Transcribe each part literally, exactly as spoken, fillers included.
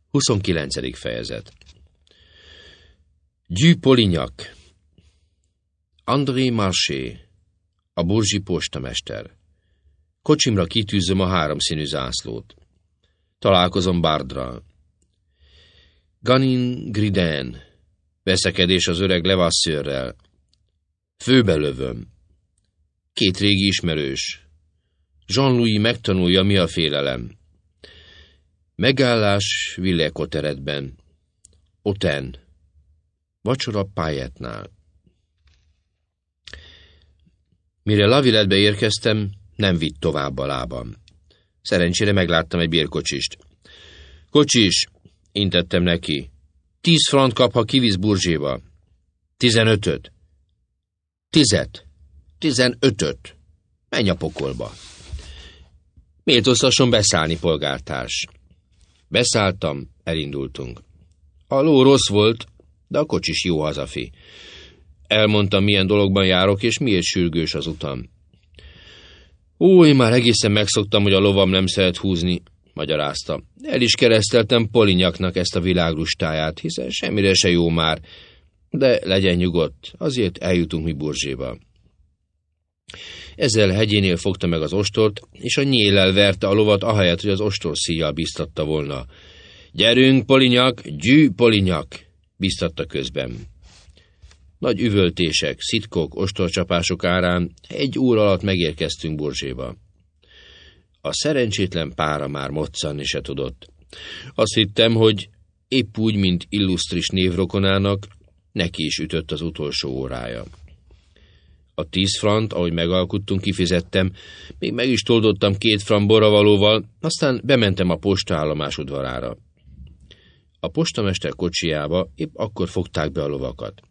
huszonkilencedik fejezet. Du Polignac. André Marché, a burzsi postamester. Kocsimra kitűzöm a háromszínű zászlót. Találkozom Bardral. Ganin Griden. Veszekedés az öreg Levasseurrel. Főbe lövöm. Két régi ismerős. Jean-Louis megtanulja, mi a félelem. Megállás Villers-Cotterêtben. Oten. Vacsora Payetnál. Mire La Villette-be érkeztem, nem vitt tovább a lábam. Szerencsére megláttam egy bérkocsist. Kocsis, intettem neki. Tíz frant kap, ha kivisz Bourget-ba. Tizenötöt. Tizet. Tizenötöt. Menj a pokolba. Méltóztasson beszállni, polgártárs. Beszálltam, elindultunk. A ló rossz volt, de a kocsis jó hazafi. Elmondtam, milyen dologban járok, és miért sürgős az utam. Ó, én már egészen megszoktam, hogy a lovam nem szeret húzni, magyarázta. El is kereszteltem Polignacnak ezt a világlustáját, hiszen semmire se jó már, de legyen nyugodt, azért eljutunk mi Bourget-ba. Ezzel hegyénél fogta meg az ostort, és a nyéllel verte a lovat, ahelyett, hogy az ostorszíjjal biztatta volna. Gyerünk, Polignac, Du Polignac, biztatta közben. Nagy üvöltések, szitkok, ostorcsapások árán egy óra alatt megérkeztünk Bourget-ba. A szerencsétlen pára már moccanni se tudott. Azt hittem, hogy épp úgy, mint illusztris névrokonának, neki is ütött az utolsó órája. A tíz frant, ahogy megalkuttunk, kifizettem, még meg is toldottam két frank borravalóval, aztán bementem a postaállomás udvarára. A postamester kocsijába épp akkor fogták be a lovakat.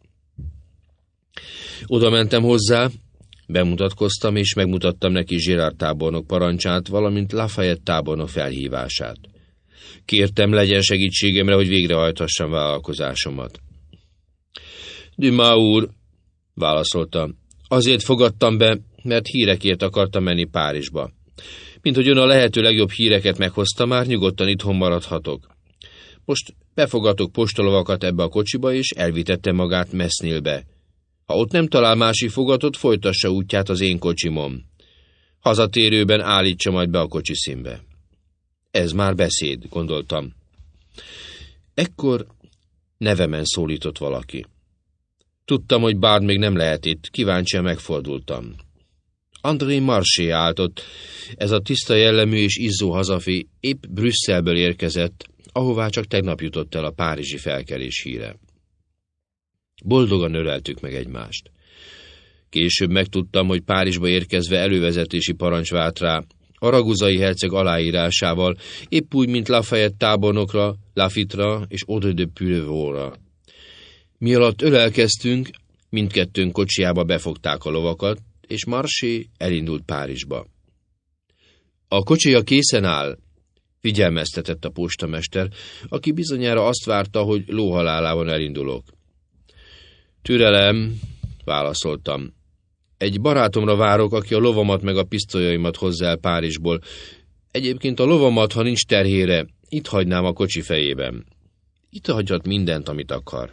Oda mentem hozzá, bemutatkoztam, és megmutattam neki Gérard tábornok parancsát, valamint Lafayette tábornok felhívását. Kértem, legyen segítségemre, hogy végrehajthassam vállalkozásomat. Dumas úr, válaszoltam, azért fogadtam be, mert hírekért akartam menni Párizsba. Mint hogy ön a lehető legjobb híreket meghozta, már nyugodtan itthon maradhatok. Most befogadok postalovakat ebbe a kocsiba, és elvitette magát Mesnilbe. Ha ott nem talál másik fogatot, folytassa útját az én kocsimon. Hazatérőben állítsa majd be a kocsiszínbe. Ez már beszéd, gondoltam. Ekkor nevemen szólított valaki. Tudtam, hogy Bard még nem lehet itt, kíváncsian megfordultam. André Marché állt ott, ez a tiszta jellemű és izzó hazafi épp Brüsszelből érkezett, ahová csak tegnap jutott el a párizsi felkelés híre. Boldogan öleltük meg egymást. Később megtudtam, hogy Párizsba érkezve elővezetési parancs várt rá, Araguzai herceg aláírásával, épp úgy, mint Lafayette tábornokra, Lafitte'ra és Audrey de Puyrevolra. Mi alatt ölelkeztünk, mindkettőnk kocsiába befogták a lovakat, és Marché elindult Párizsba. A kocsija készen áll, figyelmeztetett a postamester, aki bizonyára azt várta, hogy lóhalálában elindulok. Türelem, válaszoltam. Egy barátomra várok, aki a lovamat meg a pisztolyaimat hozza el Párizsból. Egyébként a lovamat, ha nincs terhére, itt hagynám a kocsi fejében. Itt hagyhat mindent, amit akar.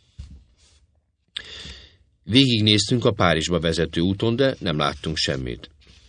Végignéztünk a Párizsba vezető úton, de nem láttunk semmit.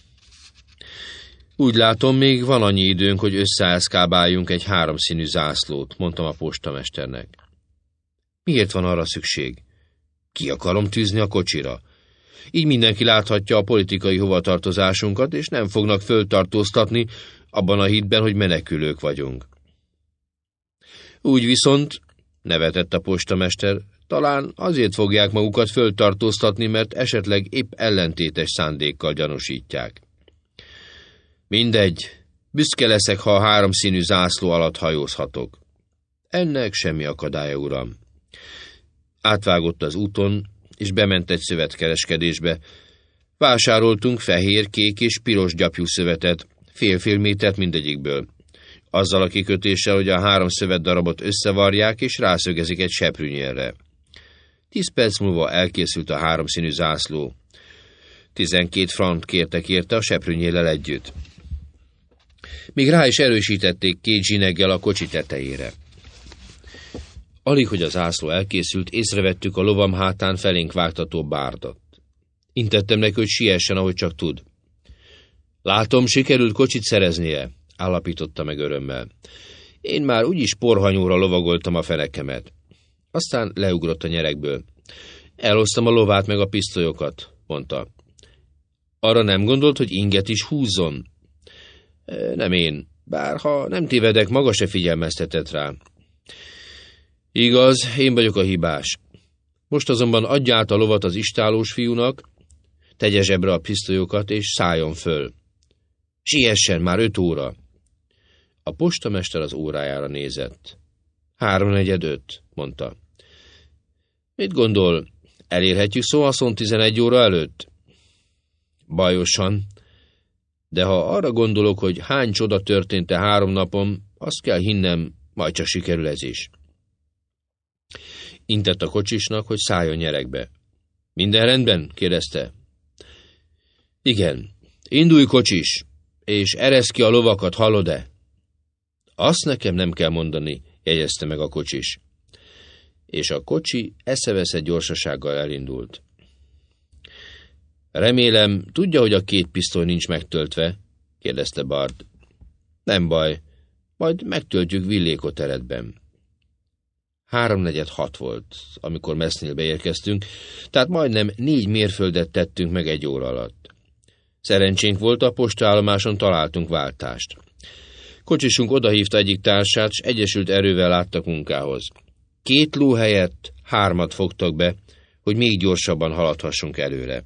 Úgy látom, még van annyi időnk, hogy összeászkábáljunk egy háromszínű zászlót, mondtam a postamesternek. Miért van arra szükség? Ki akarom tűzni a kocsira. Így mindenki láthatja a politikai hovatartozásunkat, és nem fognak föltartóztatni abban a hitben, hogy menekülők vagyunk. Úgy viszont, nevetett a postamester, talán azért fogják magukat föltartóztatni, mert esetleg épp ellentétes szándékkal gyanúsítják. Mindegy, büszke leszek, ha a háromszínű zászló alatt hajózhatok. Ennek semmi akadálya, uram. Átvágott az úton, és bement egy szövetkereskedésbe. Vásároltunk fehér, kék és piros gyapjú szövetet, fél-fél métert mindegyikből. Azzal a kikötéssel, hogy a három szövet darabot összevarják, és rászögezik egy seprűnyélre. Tíz perc múlva elkészült a háromszínű zászló. Tizenkét frank kértek érte a seprűnyéllel együtt. Még rá is erősítették két zsineggel a kocsi tetejére. Alig, hogy a zászló elkészült, észrevettük a lovam hátán felénk vágtató Bardot. Intettem neki, hogy siessen, ahogy csak tud. Látom, sikerült kocsit szereznie, állapította meg örömmel. Én már úgyis porhanyóra lovagoltam a fenekemet. Aztán leugrott a nyerekből. Elhoztam a lovát meg a pisztolyokat, mondta. Arra nem gondolt, hogy inget is húzzon? Nem én, bár ha nem tévedek, maga se figyelmeztetett rá. Igaz, én vagyok a hibás. Most azonban adja át a lovat az istállós fiúnak, tegye zsebre a pisztolyokat, és szálljon föl. Siessen, már öt óra. A postamester az órájára nézett. Háromnegyed öt, mondta. Mit gondol, elérhetjük Soissont tizenegy óra előtt? Bajosan, de ha arra gondolok, hogy hány csoda történt e három napon, azt kell hinnem, majd csak sikerül ez is. Intett a kocsisnak, hogy szálljon nyerekbe. Minden rendben? kérdezte. Igen. Indulj, kocsis, és ereszd ki a lovakat, hallod-e? Azt nekem nem kell mondani, jegyezte meg a kocsis. És a kocsi eszeveszett gyorsasággal elindult. Remélem, tudja, hogy a két pisztoly nincs megtöltve? kérdezte Bard. Nem baj, majd megtöltjük Villékoteretben. Háromnegyed hat volt, amikor Mesnilbe érkeztünk, tehát majdnem négy mérföldet tettünk meg egy óra alatt. Szerencsénk volt, a postaállomáson találtunk váltást. Kocsisunk odahívta egyik társát, s egyesült erővel láttak munkához. Két ló helyett hármat fogtak be, hogy még gyorsabban haladhassunk előre.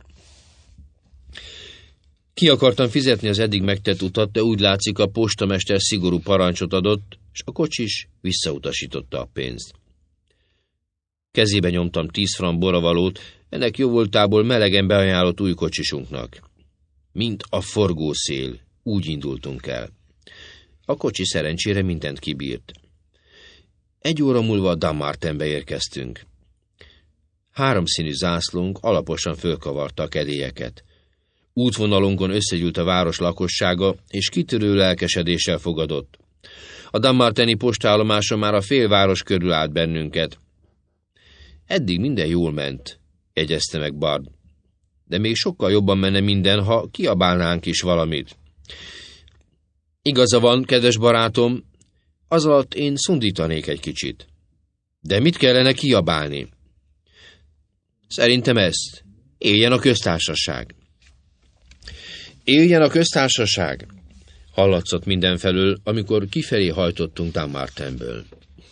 Ki akartam fizetni az eddig megtett utat, de úgy látszik, a postamester szigorú parancsot adott, és a kocsis visszautasította a pénzt. Kezébe nyomtam tíz frank boravalót, ennek jóvoltából melegen beajánlott új kocsisunknak. Mint a forgószél, úgy indultunk el. A kocsi szerencsére mindent kibírt. Egy óra múlva a Dammartenbe érkeztünk. Háromszínű zászlónk alaposan fölkavarta a kedélyeket. Útvonalunkon összegyűlt a város lakossága, és kitörő lelkesedéssel fogadott. A Dammarteni postállomáson már a félváros körül állt bennünket. Eddig minden jól ment, jegyezte meg Bard. De még sokkal jobban menne minden, ha kiabálnánk is valamit. Igaza van, kedves barátom, az alatt én szundítanék egy kicsit. De mit kellene kiabálni? Szerintem ezt. Éljen a köztársaság. Éljen a köztársaság! Hallatszott mindenfelől, amikor kifelé hajtottunk Dammartenből.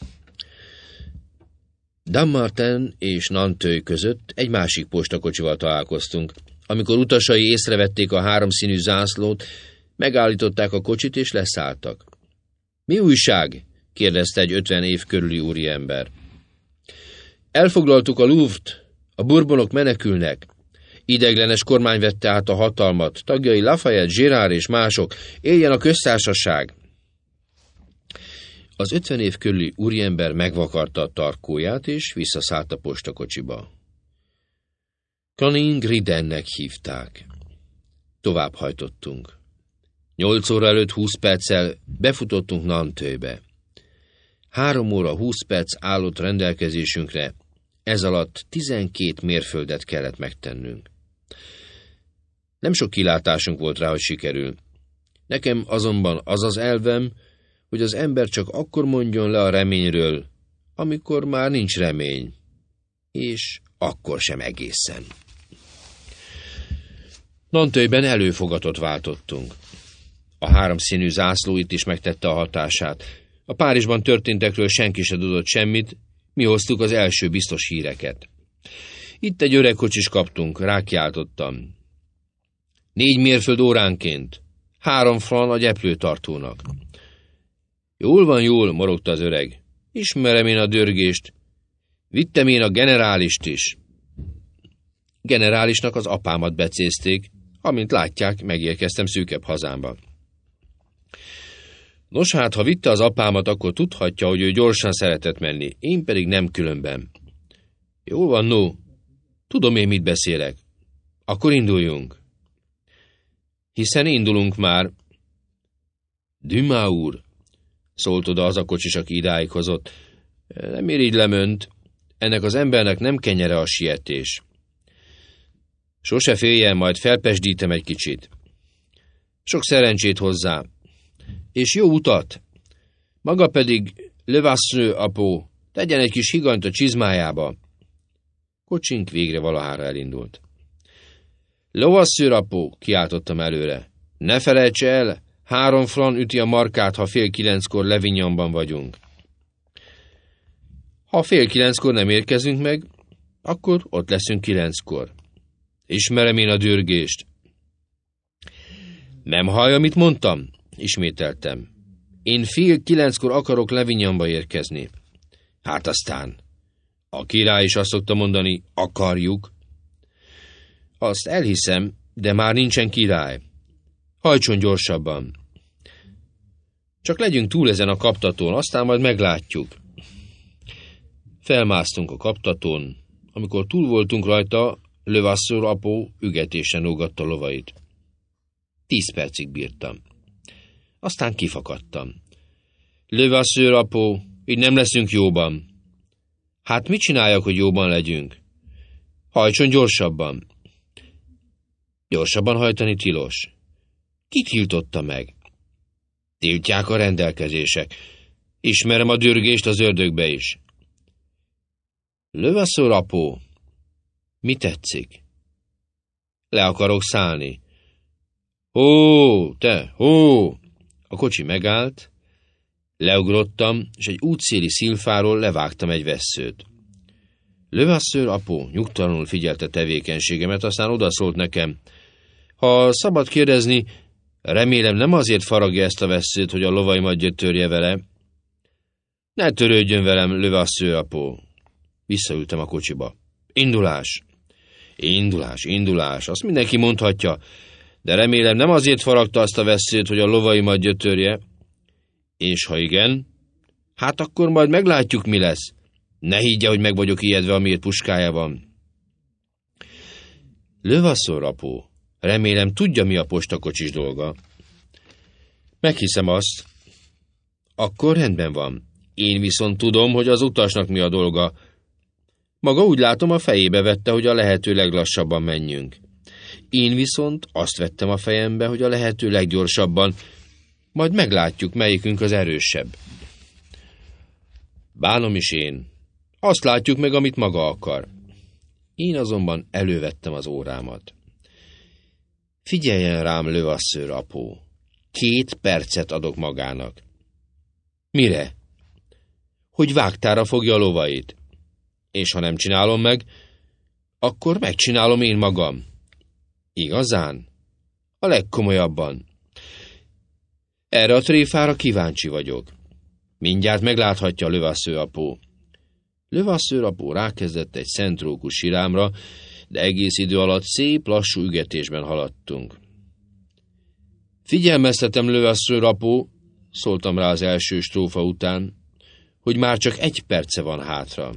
Dammarten és Nanteuil között egy másik postakocsival találkoztunk. Amikor utasai észrevették a háromszínű zászlót, megállították a kocsit és leszálltak. Mi újság? kérdezte egy ötven év körüli úriember. Elfoglaltuk a Louvre-t, a Bourbonok menekülnek. Ideiglenes kormány vette át a hatalmat, tagjai Lafayette, Gérard és mások, éljen a köztársaság! Az ötven év körüli úriember megvakarta a tarkóját, és visszaszállt a postakocsiba. Canning Ridennek hívták. Tovább hajtottunk. Nyolc óra előtt húsz perccel befutottunk Nanteuilbe. Három óra húsz perc állott rendelkezésünkre, ez alatt tizenkét mérföldet kellett megtennünk. Nem sok kilátásunk volt rá, hogy sikerül. Nekem azonban az az elvem, hogy az ember csak akkor mondjon le a reményről, amikor már nincs remény, és akkor sem egészen. Nanteuilben előfogatot váltottunk. A háromszínű zászló itt is megtette a hatását. A Párizsban történtekről senki se tudott semmit, mi hoztuk az első biztos híreket. Itt egy öreg kocsis kaptunk, rákiáltottam. Négy mérföld óránként, három franc a gyeplőtartónak. Jól van, jól, morogta az öreg. Ismerem én a dörgést. Vittem én a generálist is. Generálisnak az apámat becézték, amint látják, megérkeztem szűkebb hazámba. Nos hát, ha vitte az apámat, akkor tudhatja, hogy ő gyorsan szeretett menni, én pedig nem különben. Jól van, no, tudom én, mit beszélek. Akkor induljunk. Hiszen indulunk már. Dumas úr, szólt oda az a kocsis, aki idáig hozott. Nem irigylem önt, ennek az embernek nem kenyere a sietés. Sose féljen, majd felpesdítem egy kicsit. Sok szerencsét hozzá, és jó utat. Maga pedig, Levasseur apó, tegyen egy kis higanyt a csizmájába. Kocsink végre valahára elindult. Levasseur apó, kiáltottam előre. Ne felejts el, három fran üti a markát, ha fél kilenckor Levignonban vagyunk. Ha fél kilenckor nem érkezünk meg, akkor ott leszünk kilenckor. Ismerem én a dürgést. Nem hallja, amit mondtam? Ismételtem. Én fél kilenckor akarok Levignonba érkezni. Hát aztán. A király is azt szokta mondani, akarjuk. Azt elhiszem, de már nincsen király. Hajtson gyorsabban. Csak legyünk túl ezen a kaptatón, aztán majd meglátjuk. Felmásztunk a kaptatón. Amikor túl voltunk rajta, Levasseur apó ügetésen ógatta lovait. Tíz percig bírtam. Aztán kifakadtam. Levasseur apó, így nem leszünk jóban. Hát mit csináljak, hogy jóban legyünk? Hajtson gyorsabban. Gyorsabban hajtani tilos. Ki tiltotta meg? Tiltják a rendelkezések. Ismerem a dürgést az ördögbe is. Levasseur apó, mi tetszik? Le akarok szállni. Hó, te, hó! A kocsi megállt, leugrottam, és egy útszéli szilfáról levágtam egy vesszőt. Levasseur apó nyugtalanul figyelte tevékenységemet, aztán odaszólt nekem. Ha szabad kérdezni, remélem nem azért faragja ezt a vesszőt, hogy a lovaimat gyötörje vele. Ne törődjön velem, Levasseur apó. Visszaültem a kocsiba. Indulás! Indulás, indulás, azt mindenki mondhatja, de remélem nem azért faragta azt a vesszőt, hogy a lovaimat gyötörje. És ha igen, hát akkor majd meglátjuk, mi lesz. Ne higgye, hogy meg vagyok ijedve, amiért puskája van. Levasseur apó, remélem tudja, mi a postakocsis dolga. Meghiszem azt. Akkor rendben van. Én viszont tudom, hogy az utasnak mi a dolga. Maga úgy látom, a fejébe vette, hogy a lehető leglassabban menjünk. Én viszont azt vettem a fejembe, hogy a lehető leggyorsabban, majd meglátjuk, melyikünk az erősebb. Bánom is én. Azt látjuk meg, amit maga akar. Én azonban elővettem az órámat. Figyeljen rám, Levasseur apó. Két percet adok magának. Mire? Hogy vágtára fogja a lovait. És ha nem csinálom meg, akkor megcsinálom én magam. Igazán? A legkomolyabban. Erre a tréfára kíváncsi vagyok. Mindjárt megláthatja Levasseur apó. Levasseur apó rákezdett egy szentrókus sirámra, de egész idő alatt szép, lassú ügetésben haladtunk. Figyelmeztetem, Levasseur apó, szóltam rá az első strófa után, hogy már csak egy perce van hátra.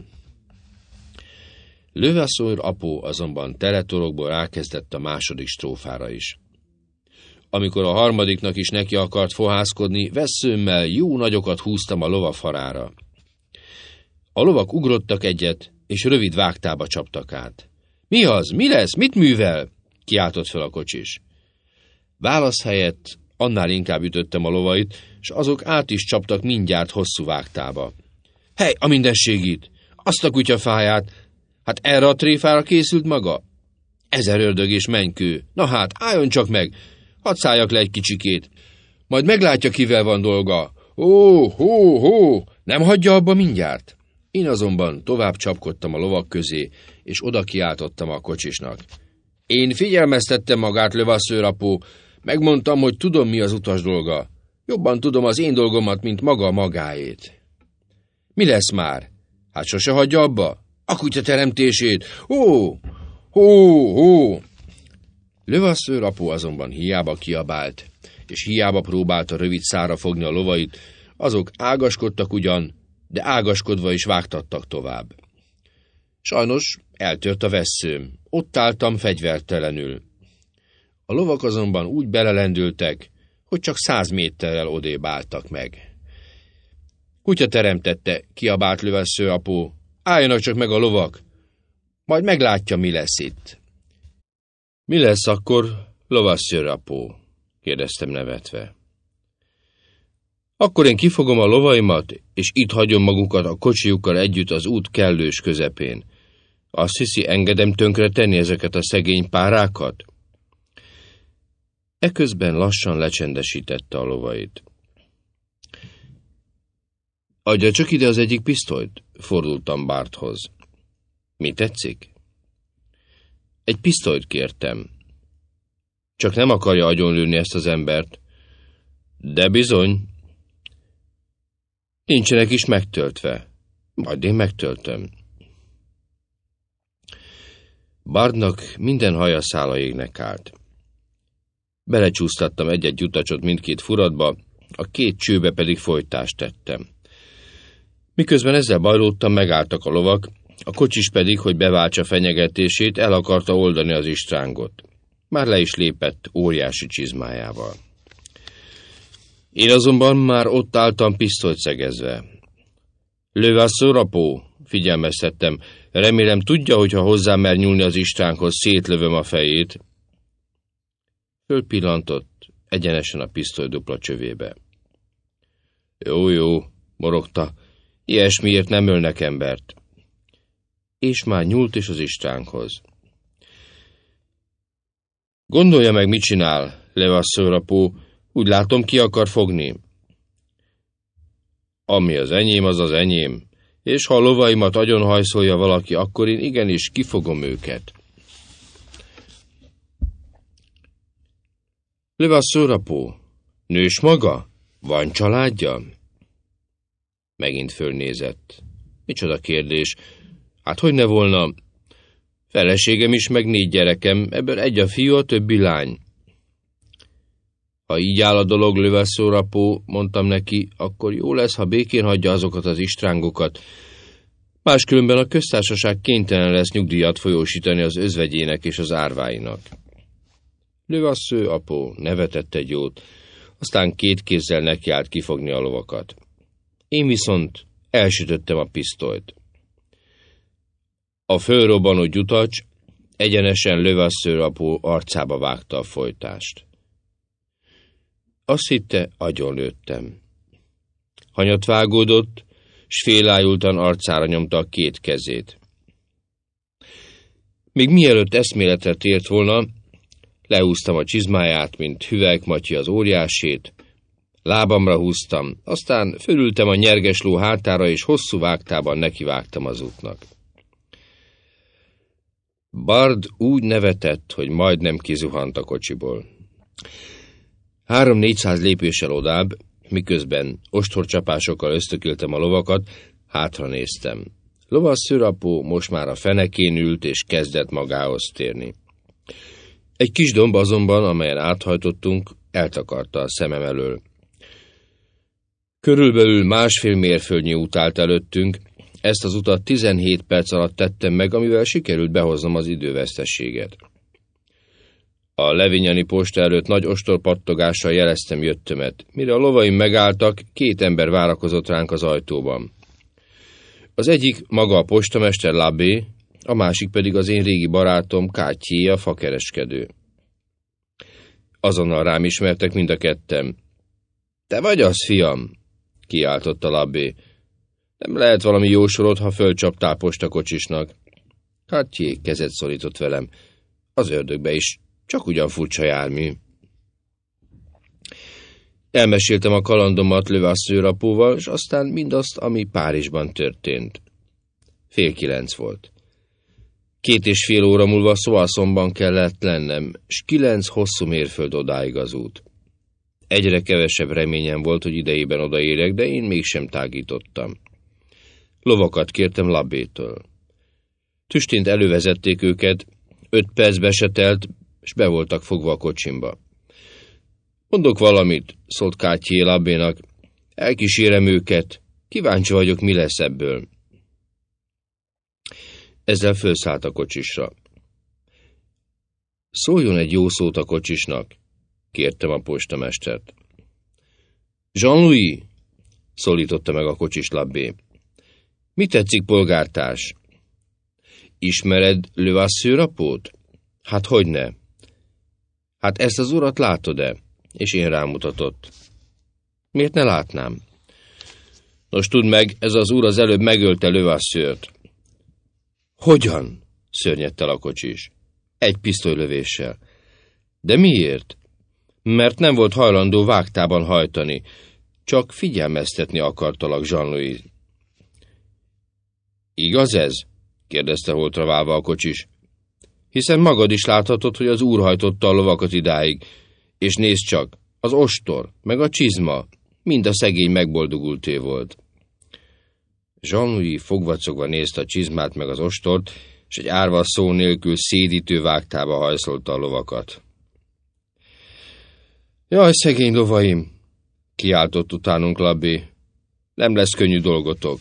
Levasseur apó azonban teletorokból rákezdett a második strófára is. Amikor a harmadiknak is neki akart fohászkodni, vesszőmmel jó nagyokat húztam a lova farára. A lovak ugrottak egyet, és rövid vágtába csaptak át. Mi az? Mi lesz? Mit művel? Kiáltott fel a kocsis. Válasz helyett annál inkább ütöttem a lovait, és azok át is csaptak mindjárt hosszú vágtába. Hely, a mindenségit! Azt a kutyafáját! Hát erre a tréfára készült maga? Ezer ördög és mennykő. Na hát, álljon csak meg! Hadd szálljak le egy kicsikét. Majd meglátja, kivel van dolga. Ó, hó, hó! Nem hagyja abba mindjárt? Én azonban tovább csapkodtam a lovak közé, és oda kiáltottam a kocsisnak. Én figyelmeztettem magát, Levasseur apó. Megmondtam, hogy tudom, mi az utas dolga. Jobban tudom az én dolgomat, mint maga a magáét. Mi lesz már? Hát sose hagyja abba? A kutya teremtését! Ó! Hó! Hó! Levasseur apó azonban hiába kiabált, és hiába próbálta rövid szárra fogni a lovait, azok ágaskodtak ugyan, de ágaskodva is vágtattak tovább. Sajnos eltört a vesszőm, ott álltam fegyvertelenül. A lovak azonban úgy belelendültek, hogy csak száz méterrel odébb álltak meg. Kutya teremtette, kiabált Levasseur apó. Álljanak csak meg a lovak, majd meglátja, mi lesz itt. Mi lesz akkor, Levasseur apó? Kérdeztem nevetve. Akkor én kifogom a lovaimat, és itt hagyom magukat a kocsijukkal együtt az út kellős közepén. Azt hiszi, engedem tönkre tenni ezeket a szegény párákat? Eközben lassan lecsendesítette a lovait. Adja csak ide az egyik pisztolyt, fordultam Barthoz. Mi tetszik? Egy pisztolyt kértem. Csak nem akarja agyonlőni ezt az embert. De bizony. Nincsenek is megtöltve. Majd én megtöltöm. Bardnak minden haja szála égnek állt. Belecsúsztattam egy-egy jutacsot mindkét furatba, a két csőbe pedig folytást tettem. Miközben ezzel bajlódtam, megálltak a lovak, a kocsis pedig, hogy beváltsa fenyegetését, el akarta oldani az istrángot. Már le is lépett óriási csizmájával. Én azonban már ott álltam pisztolyt szegezve. Levasseur apó, figyelmeztettem, remélem tudja, hogy ha hozzám mer nyúlni az istránkhoz, szétlövöm a fejét. Fölpillantott egyenesen a pisztoly dupla csövébe. Jó, jó, morogta, ilyesmiért nem ölnek embert. És már nyúlt is az istránkhoz. Gondolja meg, mit csinál, Levasseur apó, úgy látom, ki akar fogni. Ami az enyém, az az enyém, és ha a lovaimat agyonhajszolja valaki, akkor én igenis kifogom őket. Levasseur apó, nős maga? Van családja? Megint fölnézett. Micsoda kérdés? Hát hogy ne volna? Feleségem is, meg négy gyerekem, ebből egy a fiú, a többi lány. Ha így áll a dolog, Levasseur apó, mondtam neki, akkor jó lesz, ha békén hagyja azokat az istrángokat. Máskülönben a köztársaság kénytelen lesz nyugdíjat folyósítani az özvegyének és az árváinak. Levasseur apó nevetett egy jót, aztán két kézzel nekiállt kifogni a lovakat. Én viszont elsütöttem a pisztolyt. A fölrobbanó gyutacs egyenesen Levasseur apó arcába vágta a folytást. Azt hitte, agyonlőttem. Hanyat vágódott, s félájultan arcára nyomta a két kezét. Még mielőtt eszméletre tért volna, lehúztam a csizmáját, mint Hüvelk Matyi az óriásét, lábamra húztam, aztán fölültem a nyerges ló hátára, és hosszú vágtában nekivágtam az útnak. Bard úgy nevetett, hogy majdnem kizuhant a kocsiból. Három-négyszáz lépéssel odább, miközben ostorcsapásokkal ösztököltem a lovakat, hátra néztem. Levasseur apó most már a fenekén ült, és kezdett magához térni. Egy kis domb azonban, amelyen áthajtottunk, eltakarta a szemem elől. Körülbelül másfél mérföldnyi út állt előttünk, ezt az utat tizenhét perc alatt tettem meg, amivel sikerült behoznom az idővesztességet. A levinyani posta előtt nagy ostorpattogással jeleztem jöttömet. Mire a lovaim megálltak, két ember várakozott ránk az ajtóban. Az egyik maga a postamester Labbé, a másik pedig az én régi barátom Cartier, a fakereskedő. Azonnal rám ismertek mind a ketten. Te vagy az, fiam? Kiáltotta Labbé. Nem lehet valami jósorod, ha fölcsaptál postakocsisnak. Cartier kezet szorított velem. Az ördögbe is. Csak ugyan furcsa jármű. Elmeséltem a kalandomat Levasseur apóval, és aztán mindazt, ami Párizsban történt. Fél kilenc volt. Két és fél óra múlva Soissonban kellett lennem, s kilenc hosszú mérföld odáig az út. Egyre kevesebb reményem volt, hogy idejében odaérek, de én mégsem tágítottam. Lovakat kértem Labbétől. Tüstént elővezették őket, öt percbe se telt, s be voltak fogva a kocsimba. Mondok valamit, szólt Cartier Labbénak. Elkísérem őket, kíváncsi vagyok, mi lesz ebből. Ezzel fölszállt a kocsisra. Szóljon egy jó szót a kocsisnak, kértem a postamestert. Jean-Louis, szólította meg a kocsis Labbé. Mi tetszik, polgártárs? Ismered Levasseur-apót? Hát hogyne? Hát ezt az urat látod-e? És én rámutatott. Miért ne látnám? Nos, tudd meg, ez az úr az előbb megölte Levasseur-t. Hogyan? Szörnyedt el a kocsis. Egy pisztolylövéssel. De miért? Mert nem volt hajlandó vágtában hajtani, csak figyelmeztetni akartalak Jean-Louis. Igaz ez? Kérdezte holtra válva a kocsis. Hiszen magad is láthatod, hogy az úr hajtotta a lovakat idáig, és nézd csak, az ostor, meg a csizma, mind a szegény megboldogulté volt. Jean-Louis fogvacogva nézte a csizmát meg az ostort, és egy árva szó nélkül szédítő vágtába hajszolta a lovakat. Jaj, szegény lovaim! Kiáltott utánunk Labbé. Nem lesz könnyű dolgotok.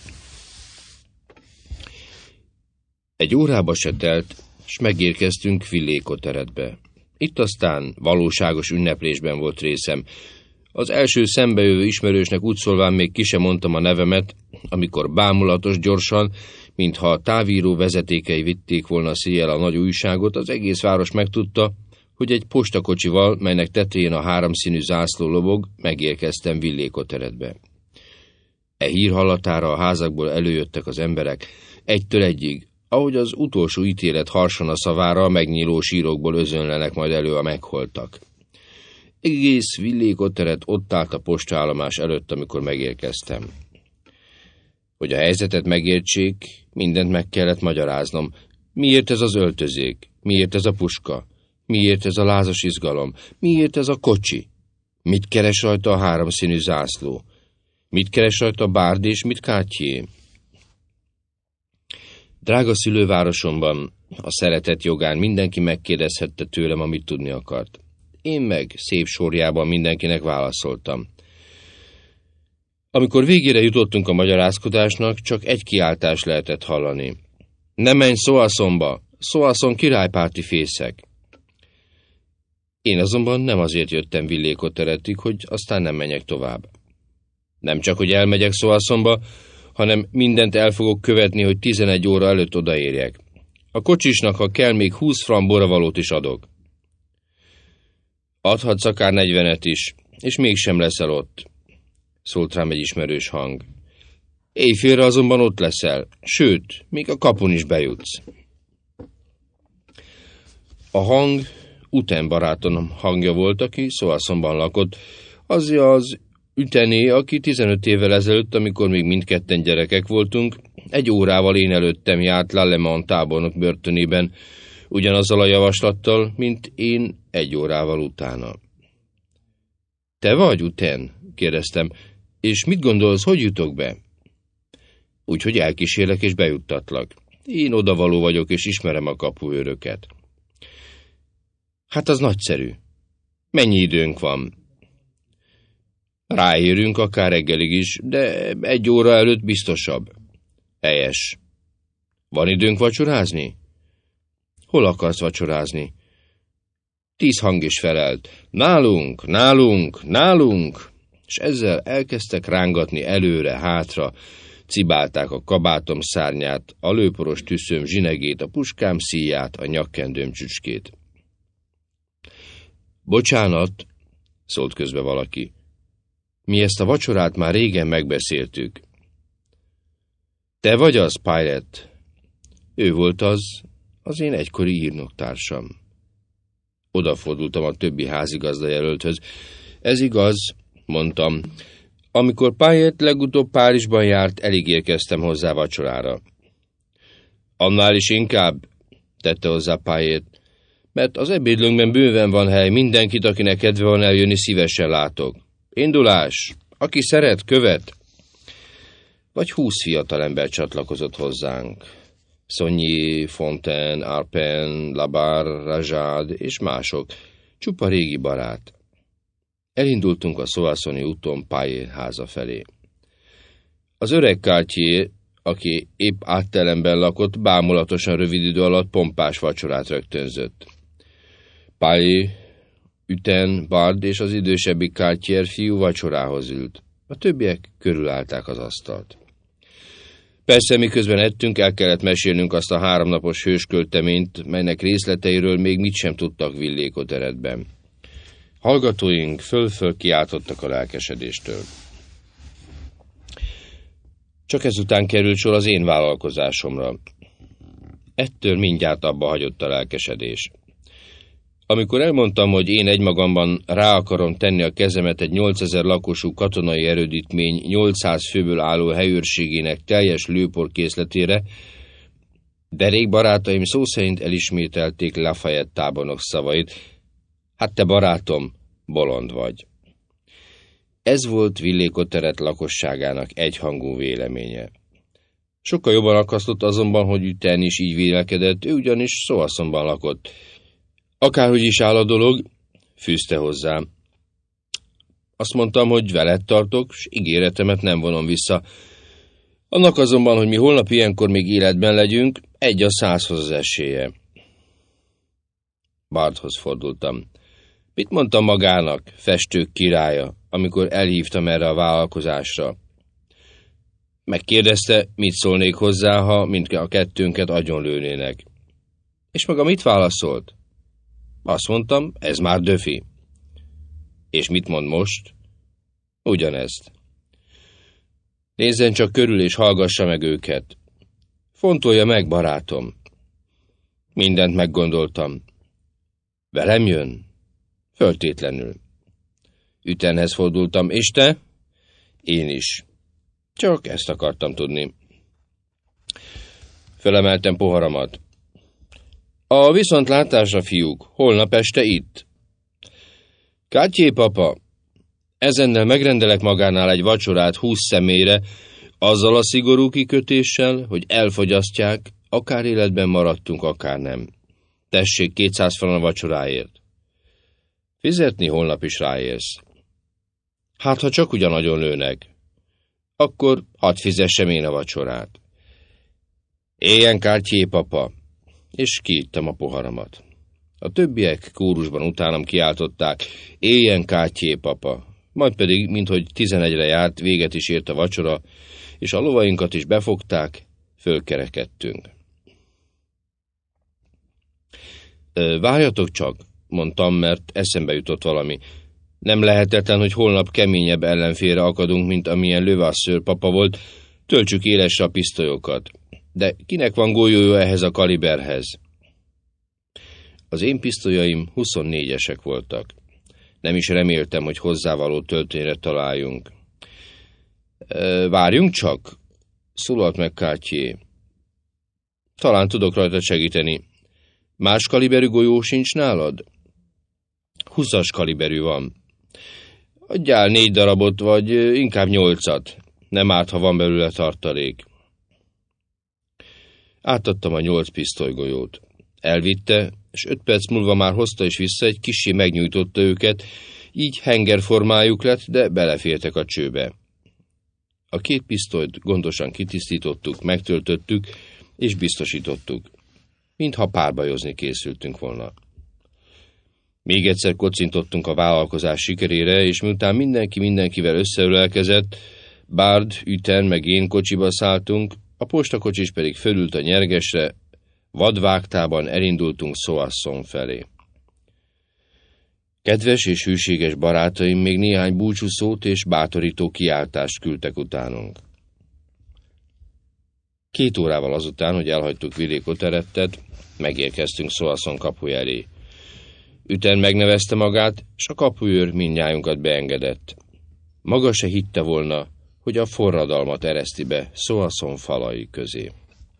Egy órába se telt, s megérkeztünk Villers-Cotterêtbe. Itt aztán valóságos ünneplésben volt részem. Az első szembejövő ismerősnek úgy szólván még ki sem mondtam a nevemet, amikor bámulatos gyorsan, mintha a távíró vezetékei vitték volna széjjel a nagy újságot, az egész város megtudta, hogy egy postakocsival, melynek tetején a háromszínű zászló lobog, megérkeztem Villers-Cotterêtbe. E hír hallatára a házakból előjöttek az emberek, egytől egyig, ahogy az utolsó ítélet harsan a szavára a megnyíló sírokból özönlenek majd elő a megholtak. Egész Villers-Cotterêt ott állt a postaállomás előtt, amikor megérkeztem. Hogy a helyzetet megértsék, mindent meg kellett magyaráznom. Miért ez az öltözék? Miért ez a puska? Miért ez a lázas izgalom? Miért ez a kocsi? Mit keres rajta a háromszínű zászló? Mit keres rajta Bard és mit Cartier? Drága szülővárosomban, a szeretet jogán mindenki megkérdezhette tőlem, amit tudni akart. Én meg szép sorjában mindenkinek válaszoltam. Amikor végére jutottunk a magyarázkodásnak, csak egy kiáltást lehetett hallani. Ne menj Soissonba! Soissons királypárti fészek! Én azonban nem azért jöttem Villers-Cotterêtig, hogy aztán nem menjek tovább. Nem csak, hogy elmegyek Soissonba, hanem mindent el fogok követni, hogy tizenegy óra előtt odaérjek. A kocsisnak, ha kell, még húsz franc boravalót is adok. Adhatsz akár negyvenet is, és mégsem leszel ott, szólt rám egy ismerős hang. Éjfélre azonban ott leszel, sőt, még a kapun is bejutsz. A hang Uten barátom hangja volt, aki Soissonban lakott, az az Utené, aki tizenöt évvel ezelőtt, amikor még mindketten gyerekek voltunk, egy órával én előttem járt Lallemand tábornok börtönében, ugyanazzal a javaslattal, mint én egy órával utána. Te vagy, Uten? Kérdeztem. És mit gondolsz, hogy jutok be? Úgyhogy elkísérlek és bejuttatlak. Én odavaló vagyok, és ismerem a kapuőröket. Hát az nagyszerű. Mennyi időnk van? Ráérünk akár reggelig is, de egy óra előtt biztosabb. Helyes. Van időnk vacsorázni? Hol akarsz vacsorázni? Tíz hang is felelt. Nálunk, nálunk, nálunk! És ezzel elkezdtek rángatni előre, hátra, cibálták a kabátom szárnyát, a lőporos tüszöm zsinegét, a puskám szíját, a nyakkendőm csücskét. Bocsánat, szólt közbe valaki. Mi ezt a vacsorát már régen megbeszéltük. Te vagy az, Pilot? Ő volt az, az én egykori írnoktársam. Odafordultam a többi házigazda jelölthöz. Ez igaz, mondtam. Amikor Pilot legutóbb Párizsban járt, elég érkeztem hozzá vacsorára. Annál is inkább, tette hozzá Pilot, mert az ebédlőnkben bőven van hely, mindenkit, akinek kedve van eljönni, szívesen látok. Indulás! Aki szeret, követ! Vagy húsz fiatalember csatlakozott hozzánk. Saunier, Fontaine, Arpen, Labarre, Rajad és mások. Csupa régi barát. Elindultunk a Soissoni úton Pilot háza felé. Az öreg Cartier, aki épp áttelemben lakott, bámulatosan rövid idő alatt pompás vacsorát rögtönzött. Pilot, Uten, Bard és az idősebbi Cartier fiú vacsorához ült. A többiek körülállták az asztalt. Persze, miközben ettünk, el kellett mesélnünk azt a háromnapos hőskölteményt, melynek részleteiről még mit sem tudtak Villékoteretben. Hallgatóink föl-föl kiáltottak a lelkesedéstől. Csak ezután került sor az én vállalkozásomra. Ettől mindjárt abba hagyott a lelkesedés. Amikor elmondtam, hogy én egymagamban rá akarom tenni a kezemet egy nyolcezer lakosú katonai erődítmény nyolcszáz főből álló helyőrségének teljes lőporkészletére, derék barátaim szó szerint elismételték Lafayette tábornok szavait: hát te, barátom, bolond vagy. Ez volt Villékoteret lakosságának egyhangú véleménye. Sokkal jobban akasztott azonban, hogy Üten is így vélekedett, ő ugyanis Soassonban lakott. Akárhogy is áll a dolog, fűzte hozzám. Azt mondtam, hogy veled tartok, s ígéretemet nem vonom vissza. Annak azonban, hogy mi holnap ilyenkor még életben legyünk, egy a százhoz az esélye. Bardhoz fordultam. Mit mondtam magának, festők királya, amikor elhívtam erre a vállalkozásra? Megkérdezte, mit szólnék hozzá, ha mind a kettőnket agyonlőnének. És maga mit válaszolt? Azt mondtam, ez már döfi. És mit mond most? Ugyanezt. Nézzen csak körül és hallgassa meg őket. Fontolja meg, barátom. Mindent meggondoltam. Velem jön? Föltétlenül. Ütenhez fordultam, és te? Én is. Csak ezt akartam tudni. Felemeltem poharamat. A viszontlátásra, fiúk, holnap este itt. Kátyé papa, ezennel megrendelek magánál egy vacsorát húsz személyre, azzal a szigorú kikötéssel, hogy elfogyasztják, akár életben maradtunk, akár nem. Tessék, kétszáz franc a vacsoráért. Fizetni holnap is ráérsz. Hát, ha csak ugyan nagyon lőnek, akkor hadd fizessem én a vacsorát. Éljen, Kátyé papa, és kiittam a poharamat. A többiek kórusban utánam kiáltották: éljen, Kátyé papa, majd pedig, minthogy tizenegyre járt, véget is ért a vacsora, és a lovainkat is befogták, fölkerekedtünk. Várjatok csak, mondtam, mert eszembe jutott valami. Nem lehetetlen, hogy holnap keményebb ellenfélre akadunk, mint amilyen Levasseur papa volt, töltsük élesre a pisztolyokat. De kinek van golyója ehhez a kaliberhez? Az én pisztolyaim huszonnégyesek voltak. Nem is reméltem, hogy hozzávaló töltényre találjunk. E, várjunk csak, szólalt meg Kátyé. Talán tudok rajta segíteni. Más kaliberű golyó sincs nálad? Húszas kaliberű van. Adjál négy darabot, vagy inkább nyolcat. Nem árt, ha van belőle tartalék. Átadtam a nyolc pisztolygolyót. Elvitte, és öt perc múlva már hozta is vissza, egy kissé megnyújtotta őket, így hengerformájuk lett, de belefértek a csőbe. A két pisztolyt gondosan kitisztítottuk, megtöltöttük, és biztosítottuk, mintha párbajozni készültünk volna. Még egyszer kocintottunk a vállalkozás sikerére, és miután mindenki mindenkivel összeölelkezett, Bard, Üten meg én kocsiba szálltunk, a postakocsis pedig fölült a nyergesre, vadvágtában elindultunk Soissons felé. Kedves és hűséges barátaim még néhány búcsúszót és bátorító kiáltást küldtek utánunk. Két órával azután, hogy elhagytuk Villékoterettet, megérkeztünk Soissons kapuja elé. Üten megnevezte magát, s a kapuőr mindnyájunkat beengedett. Maga se hitte volna, hogy a forradalmat ereszti be Soissons falai közé.